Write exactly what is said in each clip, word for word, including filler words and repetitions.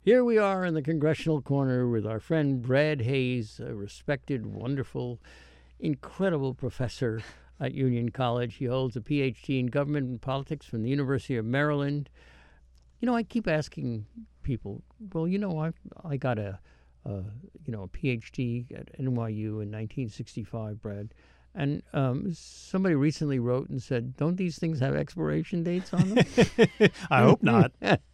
Here we are in the Congressional Corner with our friend Brad Hayes, a respected, wonderful, incredible professor at Union College. He holds a P H D in government and politics from the University of Maryland. You know, I keep asking people, well, you know, I I got a, a you know a P H D at N Y U in nineteen sixty-five, Brad. And um, somebody recently wrote and said, don't these things have expiration dates on them? I hope not.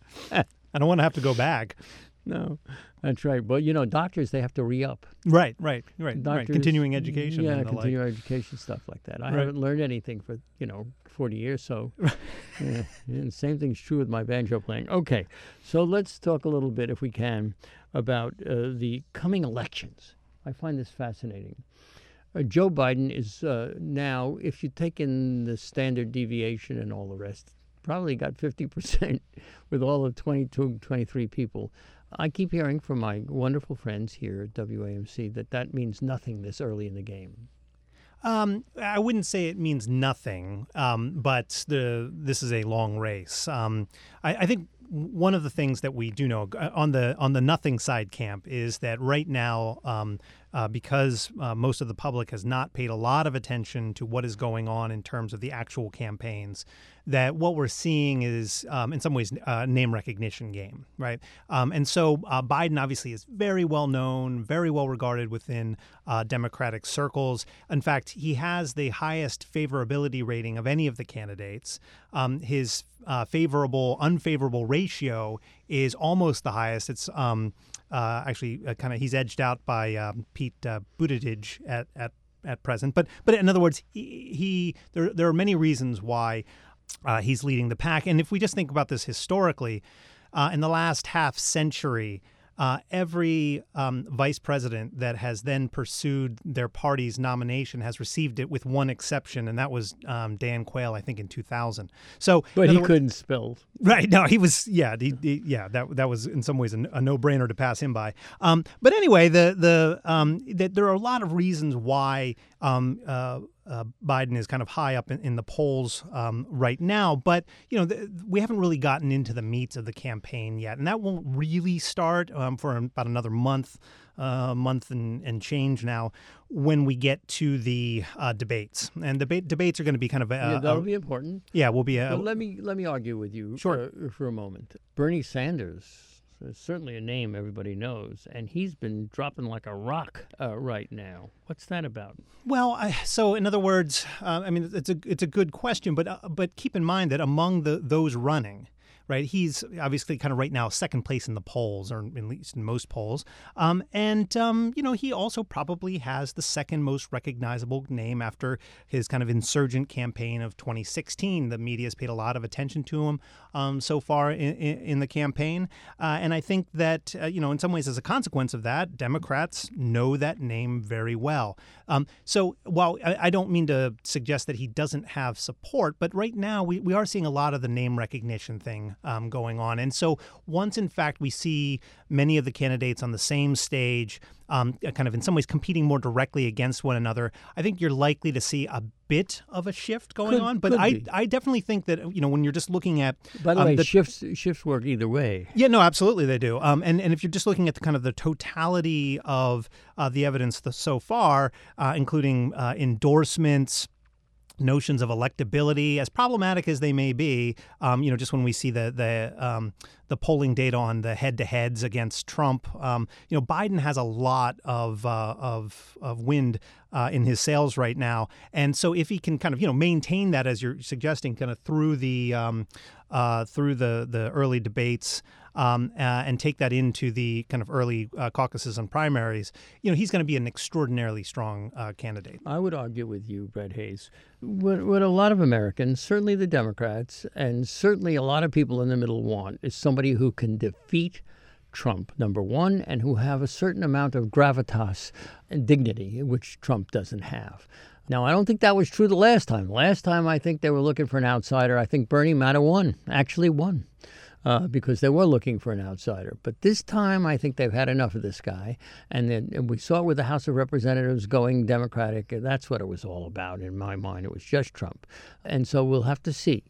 I don't want to have to go back. No, that's right. But, you know, doctors, they have to re-up. Right, right, right. Doctors, right. Continuing education. Yeah, and the continuing like. education, stuff like that. I Right. haven't learned anything for, you know, forty years. So yeah, and same thing's true with my banjo playing. Okay, so let's talk a little bit, if we can, about uh, the coming elections. I find this fascinating. Uh, Joe Biden is uh, now, if you take in the standard deviation and all the rest, probably got fifty percent with all of twenty-two, twenty-three people. I keep hearing from my wonderful friends here at W A M C that that means nothing this early in the game. Um, I wouldn't say it means nothing, um, but the this is a long race. Um, I, I think one of the things that we do know on the on the nothing side camp is that right now, um, uh, because uh, most of the public has not paid a lot of attention to what is going on in terms of the actual campaigns, that what we're seeing is, um, in some ways, a name recognition game, right? Um, and so uh, Biden obviously is very well known, very well regarded within uh, Democratic circles. In fact, he has the highest favorability rating of any of the candidates. Um, his uh, favorable, unfavorable ratio is almost the highest. It's um, uh, actually uh, kind of he's edged out by um, Pete uh, Buttigieg at at at present. But but in other words, he, he there there are many reasons why uh, he's leading the pack. And if we just think about this historically, uh, in the last half century, uh, every um, vice president that has then pursued their party's nomination has received it, with one exception, and that was um, Dan Quayle, I think, in two thousand. So, But he words, couldn't spell. Right. No, he was. Yeah. He, he, yeah. That that was in some ways a, a no-brainer to pass him by. Um, but anyway, the the um, that there are a lot of reasons why um, uh, uh, Biden is kind of high up in, in the polls um, right now. But you know, the, we haven't really gotten into the meat of the campaign yet, and that won't really start um, for about another month. Uh, month and, and change now when we get to the uh, debates. And debate debates are going to be kind of... Uh, Yeah, that'll uh, be important. Yeah, we'll be... Uh, But let me let me argue with you Sure. uh, for a moment. Bernie Sanders is certainly a name everybody knows, and he's been dropping like a rock uh, right now. What's that about? Well, I, so in other words, uh, I mean, it's a it's a good question, but uh, but keep in mind that among the those running, right, he's obviously kind of right now second place in the polls, or at least in most polls. Um, and, um, you know, he also probably has the second most recognizable name after his kind of insurgent campaign of twenty sixteen. The media has paid a lot of attention to him um, so far in, in, in the campaign. Uh, and I think that, uh, you know, in some ways, as a consequence of that, Democrats know that name very well. Um, so while I, I don't mean to suggest that he doesn't have support, but right now we, we are seeing a lot of the name recognition thing Um, going on. And so once, in fact, we see many of the candidates on the same stage, um, kind of in some ways competing more directly against one another, I think you're likely to see a bit of a shift going Could- on. But could I, be. I definitely think that, you know, when you're just looking at... By the um, way, the- shifts shifts work either way. Yeah, no, absolutely they do. Um, and, and if you're just looking at the kind of the totality of uh, the evidence th- so far, uh, including uh, endorsements, notions of electability, as problematic as they may be, um, you know, just when we see the the um, the polling data on the head-to-heads against Trump, um, you know, Biden has a lot of uh, of of wind uh, in his sails right now, and so if he can kind of you know maintain that, as you're suggesting, kind of through the um, uh, through the the early debates. Um, uh, and take that into the kind of early uh, caucuses and primaries, you know, he's going to be an extraordinarily strong uh, candidate. I would argue with you, Brett Hayes. What, what a lot of Americans, certainly the Democrats, and certainly a lot of people in the middle want is somebody who can defeat Trump, number one, and who have a certain amount of gravitas and dignity, which Trump doesn't have. Now, I don't think that was true the last time. Last time, I think they were looking for an outsider. I think Bernie might have won, actually won. Uh, because they were looking for an outsider. But this time, I think they've had enough of this guy. And then and we saw it with the House of Representatives going Democratic. That's what it was all about in my mind. It was just Trump. And so we'll have to see.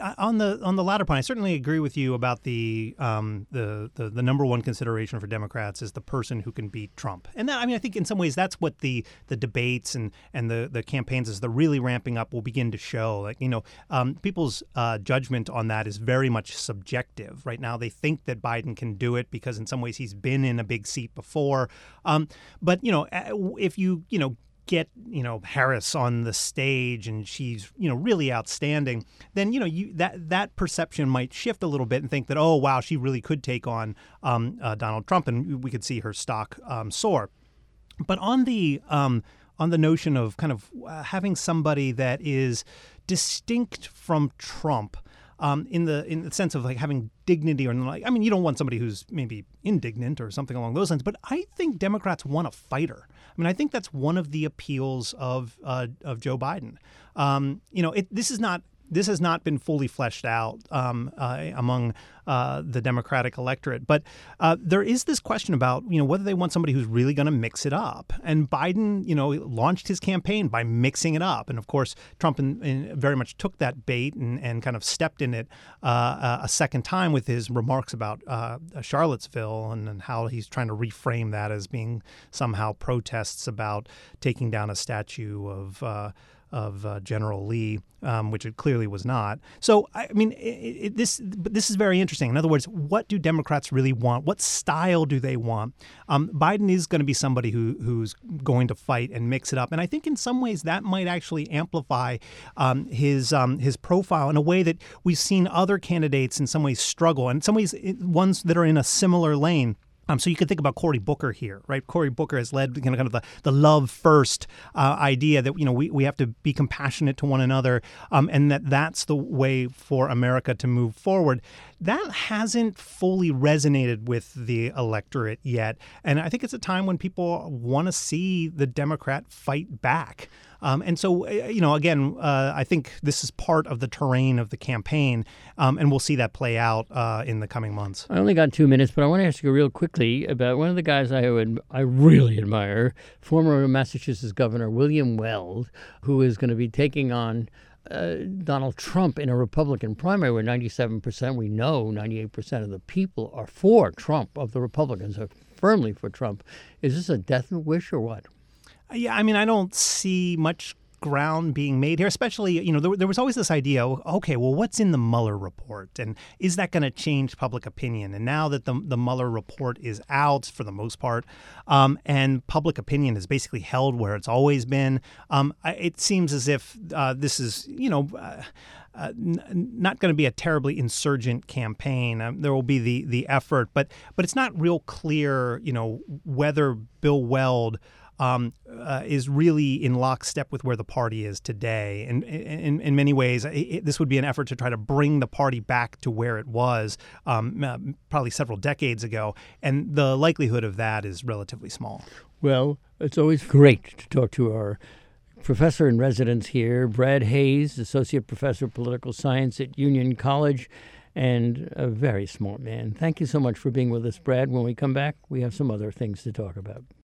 on the on the latter point, I certainly agree with you about the um, the, the the number one consideration for Democrats is the person who can beat Trump, and that I mean I think in some ways that's what the the debates and and the the campaigns as they're really ramping up will begin to show. Like you know, um, people's uh, judgment on that is very much subjective. Right now, they think that Biden can do it because in some ways he's been in a big seat before. Um, but you know, if you you know. get, you know, Harris on the stage and she's, you know, really outstanding, then, you know, you that that perception might shift a little bit and think that, oh, wow, she really could take on um, uh, Donald Trump, and we could see her stock um, soar. But on the um, on the notion of kind of uh, having somebody that is distinct from Trump, Um, in the in the sense of like having dignity or like, I mean, you don't want somebody who's maybe indignant or something along those lines, but I think Democrats want a fighter. I mean, I think that's one of the appeals of uh, of Joe Biden. Um, you know, it, this is not this has not been fully fleshed out um, uh, among uh, the Democratic electorate, but uh, there is this question about you know whether they want somebody who's really going to mix it up. And Biden, you know, launched his campaign by mixing it up, and of course, Trump in, in very much took that bait and, and kind of stepped in it uh, a second time with his remarks about uh, Charlottesville and, and how he's trying to reframe that as being somehow protests about taking down a statue of. Uh, of uh, General Lee, um, which it clearly was not. So, I mean, it, it, this but this is very interesting. In other words, what do Democrats really want? What style do they want? Um, Biden is going to be somebody who who's going to fight and mix it up. And I think in some ways that might actually amplify um, his um, his profile in a way that we've seen other candidates in some ways struggle, and in some ways ones that are in a similar lane. Um, so you can think about Cory Booker here, right? Cory Booker has led you know, kind of the, the love first uh, idea that, you know, we, we have to be compassionate to one another um, and that that's the way for America to move forward. That hasn't fully resonated with the electorate yet. And I think it's a time when people want to see the Democrat fight back. Um, and so, you know, again, uh, I think this is part of the terrain of the campaign, um, and we'll see that play out uh, in the coming months. I only got two minutes, but I want to ask you real quickly about one of the guys I would, I really admire, former Massachusetts Governor William Weld, who is going to be taking on uh, Donald Trump in a Republican primary where ninety-seven percent, we know ninety-eight percent of the people are for Trump, of the Republicans are firmly for Trump. Is this a death wish or what? Yeah, I mean, I don't see much ground being made here, especially, you know, there, there was always this idea, okay, well, what's in the Mueller report? And is that going to change public opinion? And now that the, the Mueller report is out for the most part, um, and public opinion is basically held where it's always been, um, it seems as if uh, this is, you know, uh, Uh, n- not going to be a terribly insurgent campaign. Um, there will be the the effort, but but it's not real clear, you know, whether Bill Weld um, uh, is really in lockstep with where the party is today. And in, in many ways, it, this would be an effort to try to bring the party back to where it was um, uh, probably several decades ago. And the likelihood of that is relatively small. Well, it's always great to talk to our professor in residence here, Brad Hayes, Associate Professor of Political Science at Union College, and a very smart man. Thank you so much for being with us, Brad. When we come back, we have some other things to talk about.